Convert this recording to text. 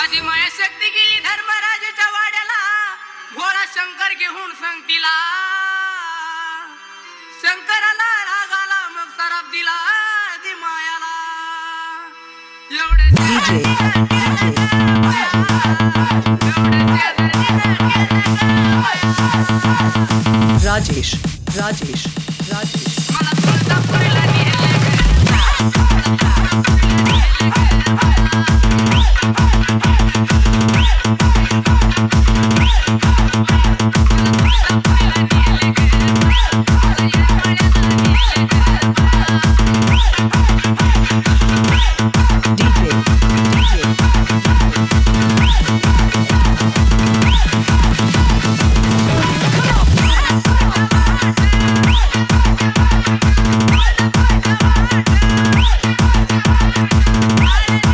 माझी माया शक्ती गेली धर्मराजाच्या वाड्याला, भोळा शंकर घेऊन संगतीला. शंकराला राग आला, मग सराप दिला आधी मायाला. राजेश राजेश राजेश मला तुळजापुरीला नेले. DJ